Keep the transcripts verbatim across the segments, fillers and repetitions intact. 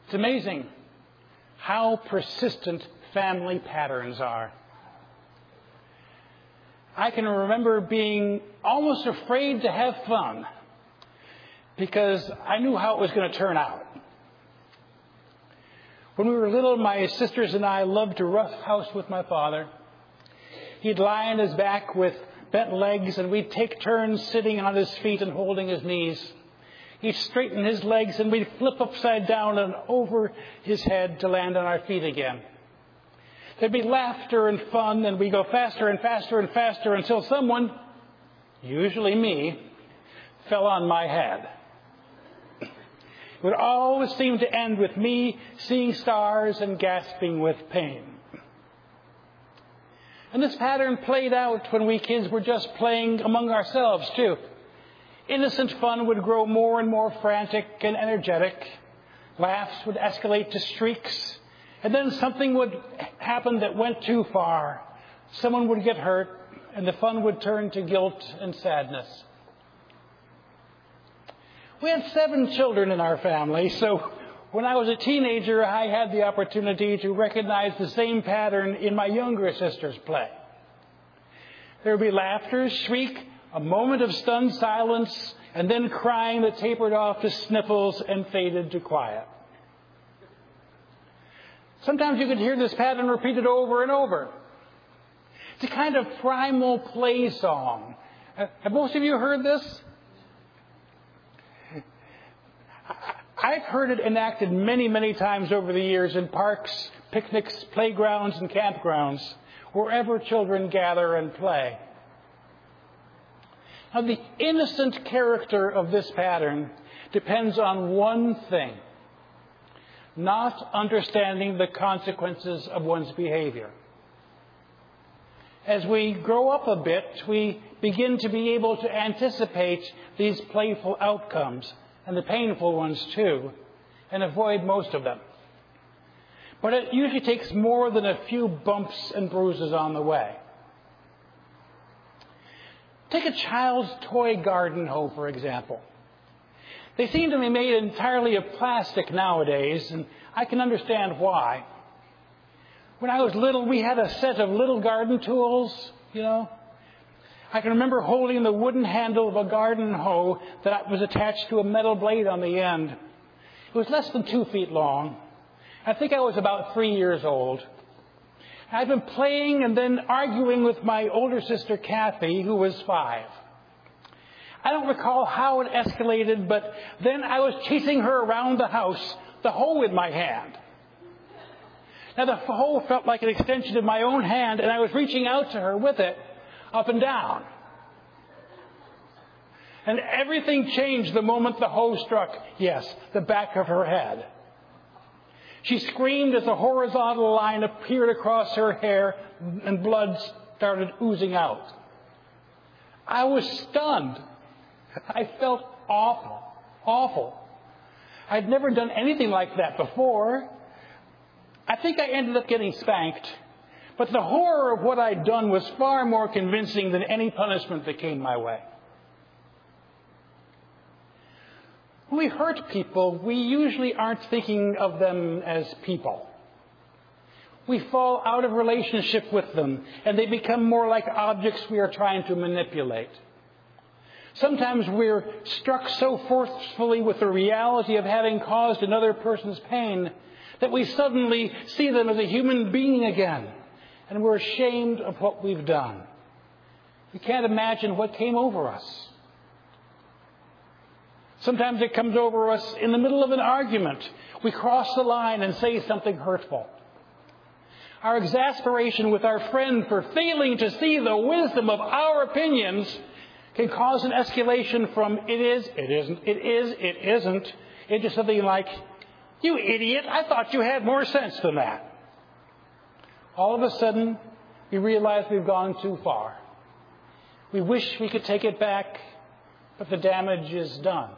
It's amazing how persistent family patterns are. I can remember being almost afraid to have fun because I knew how it was going to turn out. When we were little, my sisters and I loved to roughhouse with my father. He'd lie on his back with bent legs, and we'd take turns sitting on his feet and holding his knees. He'd straighten his legs, and we'd flip upside down and over his head to land on our feet again. There'd be laughter and fun, and we'd go faster and faster and faster until someone, usually me, fell on my head. It would always seem to end with me seeing stars and gasping with pain. And this pattern played out when we kids were just playing among ourselves, too. Innocent fun would grow more and more frantic and energetic. Laughs would escalate to shrieks. And then something would happen that went too far. Someone would get hurt, and the fun would turn to guilt and sadness. We had seven children in our family, so when I was a teenager, I had the opportunity to recognize the same pattern in my younger sister's play. There would be laughter, shriek, a moment of stunned silence, and then crying that tapered off to sniffles and faded to quiet. Sometimes you could hear this pattern repeated over and over. It's a kind of primal play song. Have most of you heard this? I've heard it enacted many, many times over the years in parks, picnics, playgrounds, and campgrounds, wherever children gather and play. Now, the innocent character of this pattern depends on one thing: not understanding the consequences of one's behavior. As we grow up a bit, we begin to be able to anticipate these playful outcomes, and the painful ones too, and avoid most of them. But it usually takes more than a few bumps and bruises on the way. Take a child's toy garden hoe, for example. They seem to be made entirely of plastic nowadays, and I can understand why. When I was little, we had a set of little garden tools, you know. I can remember holding the wooden handle of a garden hoe that was attached to a metal blade on the end. It was less than two feet long. I think I was about three years old. I'd been playing and then arguing with my older sister, Kathy, who was five. I don't recall how it escalated, but then I was chasing her around the house, the hoe in my hand. Now, the hoe felt like an extension of my own hand, and I was reaching out to her with it, up and down. And everything changed the moment the hoe struck, yes, the back of her head. She screamed as a horizontal line appeared across her hair and blood started oozing out. I was stunned. I felt awful, awful. I'd never done anything like that before. I think I ended up getting spanked. But the horror of what I'd done was far more convincing than any punishment that came my way. When we hurt people, we usually aren't thinking of them as people. We fall out of relationship with them, and they become more like objects we are trying to manipulate. Sometimes we're struck so forcefully with the reality of having caused another person's pain that we suddenly see them as a human being again. And we're ashamed of what we've done. We can't imagine what came over us. Sometimes it comes over us in the middle of an argument. We cross the line and say something hurtful. Our exasperation with our friend for failing to see the wisdom of our opinions can cause an escalation from it is, it isn't, it is, it isn't, into something like, you idiot, I thought you had more sense than that. All of a sudden, we realize we've gone too far. We wish we could take it back, but the damage is done.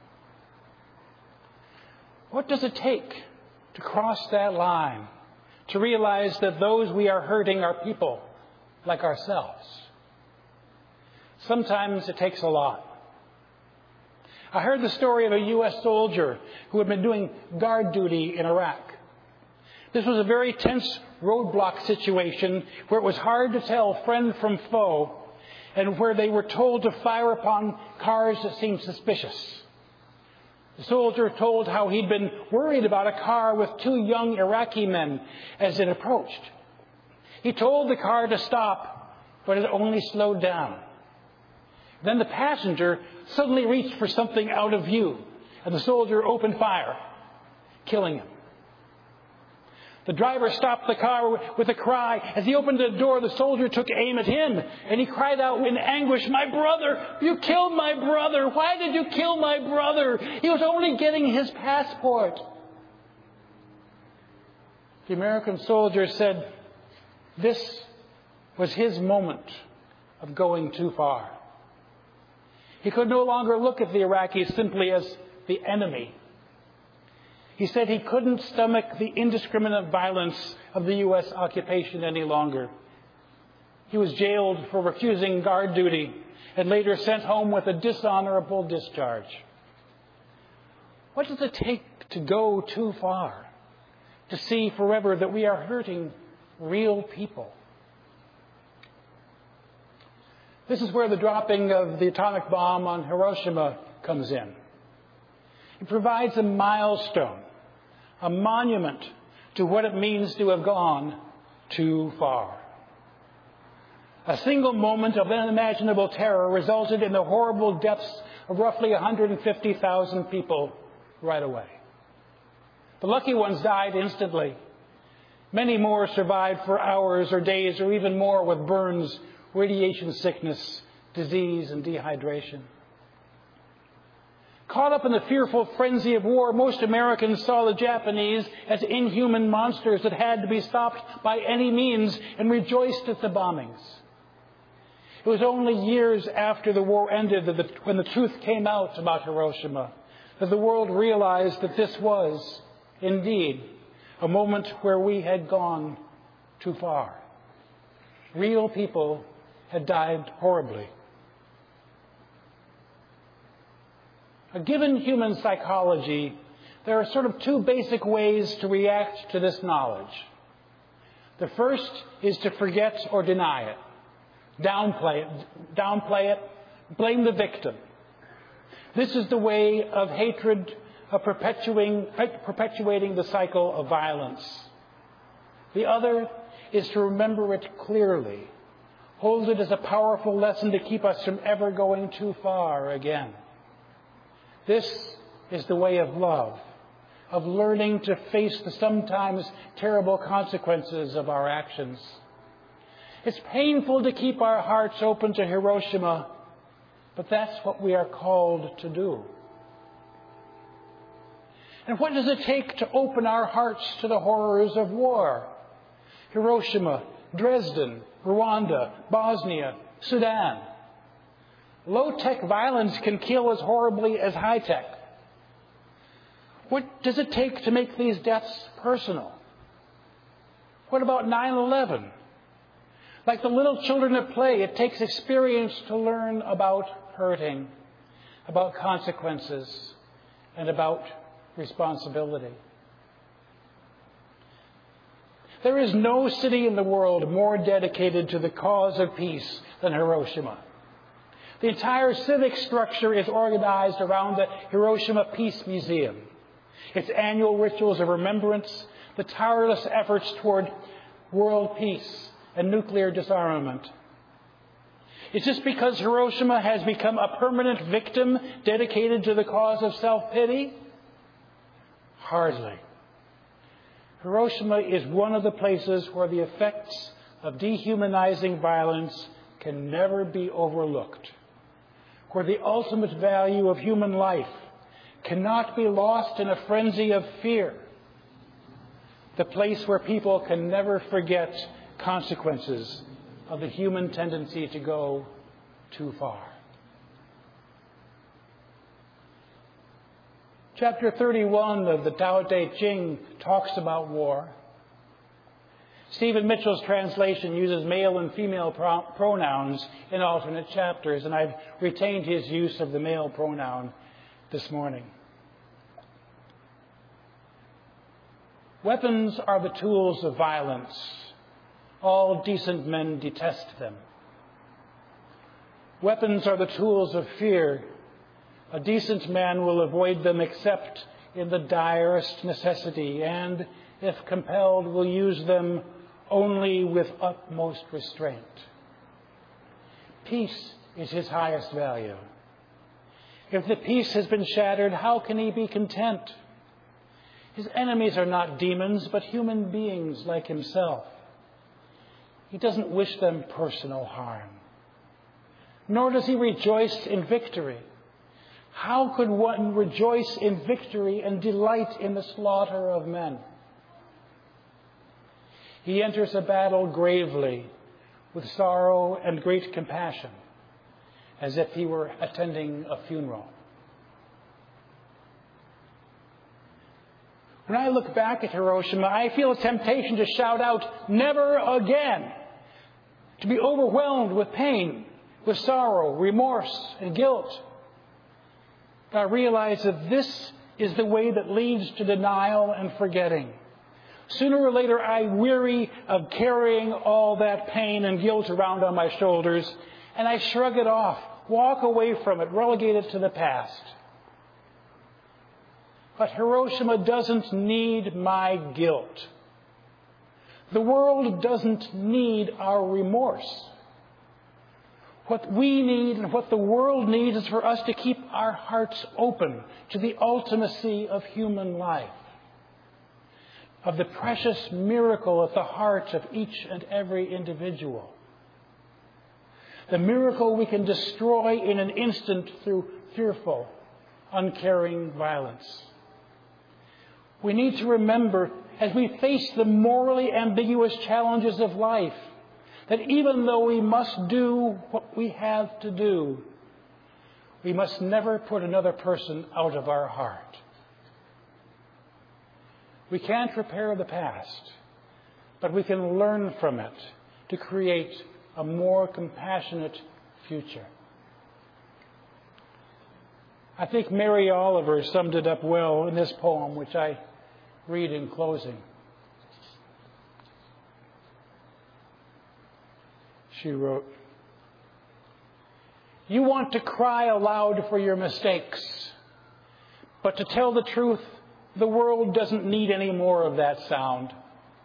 What does it take to cross that line, to realize that those we are hurting are people like ourselves? Sometimes it takes a lot. I heard the story of a U S soldier who had been doing guard duty in Iraq. This was a very tense roadblock situation where it was hard to tell friend from foe and where they were told to fire upon cars that seemed suspicious. The soldier told how he'd been worried about a car with two young Iraqi men as it approached. He told the car to stop, but it only slowed down. Then the passenger suddenly reached for something out of view, and the soldier opened fire, killing him. The driver stopped the car with a cry. As he opened the door, the soldier took aim at him, and he cried out in anguish, "My brother! You killed my brother! Why did you kill my brother? He was only getting his passport." The American soldier said this was his moment of going too far. He could no longer look at the Iraqis simply as the enemy. He said he couldn't stomach the indiscriminate violence of the U S occupation any longer. He was jailed for refusing guard duty and later sent home with a dishonorable discharge. What does it take to go too far? To see forever that we are hurting real people? This is where the dropping of the atomic bomb on Hiroshima comes in. It provides a milestone, a monument to what it means to have gone too far. A single moment of unimaginable terror resulted in the horrible deaths of roughly one hundred fifty thousand people right away. The lucky ones died instantly. Many more survived for hours or days or even more with burns, radiation sickness, disease, and dehydration. Caught up in the fearful frenzy of war, most Americans saw the Japanese as inhuman monsters that had to be stopped by any means and rejoiced at the bombings. It was only years after the war ended that the, when the truth came out about Hiroshima that the world realized that this was, indeed, a moment where we had gone too far. Real people had died horribly. Given human psychology, there are sort of two basic ways to react to this knowledge. The first is to forget or deny it, downplay it, downplay it, blame the victim. This is the way of hatred, of perpetuating, perpetuating the cycle of violence. The other is to remember it clearly, hold it as a powerful lesson to keep us from ever going too far again. This is the way of love, of learning to face the sometimes terrible consequences of our actions. It's painful to keep our hearts open to Hiroshima, but that's what we are called to do. And what does it take to open our hearts to the horrors of war? Hiroshima, Dresden, Rwanda, Bosnia, Sudan. Low-tech violence can kill as horribly as high-tech. What does it take to make these deaths personal? What about nine eleven? Like the little children at play, it takes experience to learn about hurting, about consequences, and about responsibility. There is no city in the world more dedicated to the cause of peace than Hiroshima. The entire civic structure is organized around the Hiroshima Peace Museum. Its annual rituals of remembrance, the tireless efforts toward world peace and nuclear disarmament. Is this because Hiroshima has become a permanent victim dedicated to the cause of self-pity? Hardly. Hiroshima is one of the places where the effects of dehumanizing violence can never be overlooked, where the ultimate value of human life cannot be lost in a frenzy of fear, the place where people can never forget consequences of the human tendency to go too far. Chapter thirty-one of the Tao Te Ching talks about war. Stephen Mitchell's translation uses male and female pro- pronouns in alternate chapters, and I've retained his use of the male pronoun this morning. Weapons are the tools of violence. All decent men detest them. Weapons are the tools of fear. A decent man will avoid them except in the direst necessity, and, if compelled, will use them only with utmost restraint. Peace is his highest value. If the peace has been shattered, how can he be content? His enemies are not demons, but human beings like himself. He doesn't wish them personal harm. Nor does he rejoice in victory. How could one rejoice in victory and delight in the slaughter of men? He enters a battle gravely, with sorrow and great compassion, as if he were attending a funeral. When I look back at Hiroshima, I feel a temptation to shout out, "Never again!" To be overwhelmed with pain, with sorrow, remorse, and guilt. I realize that this is the way that leads to denial and forgetting. Sooner or later, I weary of carrying all that pain and guilt around on my shoulders, and I shrug it off, walk away from it, relegate it to the past. But Hiroshima doesn't need my guilt. The world doesn't need our remorse. What we need and what the world needs is for us to keep our hearts open to the ultimacy of human life, of the precious miracle at the heart of each and every individual. The miracle we can destroy in an instant through fearful, uncaring violence. We need to remember, as we face the morally ambiguous challenges of life, that even though we must do what we have to do, we must never put another person out of our heart. We can't repair the past, but we can learn from it to create a more compassionate future. I think Mary Oliver summed it up well in this poem, which I read in closing. She wrote, "You want to cry aloud for your mistakes, but to tell the truth, the world doesn't need any more of that sound.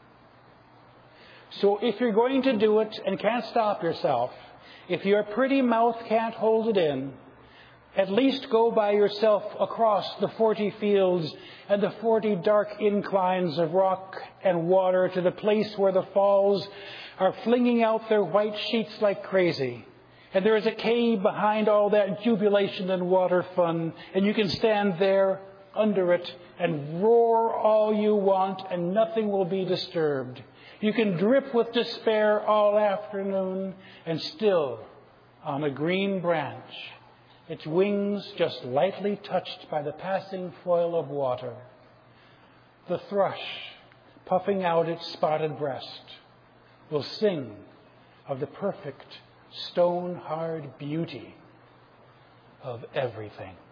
So if you're going to do it and can't stop yourself, if your pretty mouth can't hold it in, at least go by yourself across the forty fields and the forty dark inclines of rock and water to the place where the falls are flinging out their white sheets like crazy. And there is a cave behind all that jubilation and water fun, and you can stand there under it and roar all you want, and nothing will be disturbed. You can drip with despair all afternoon, and still, on a green branch, its wings just lightly touched by the passing foil of water, the thrush, puffing out its spotted breast, will sing of the perfect, stone-hard beauty of everything."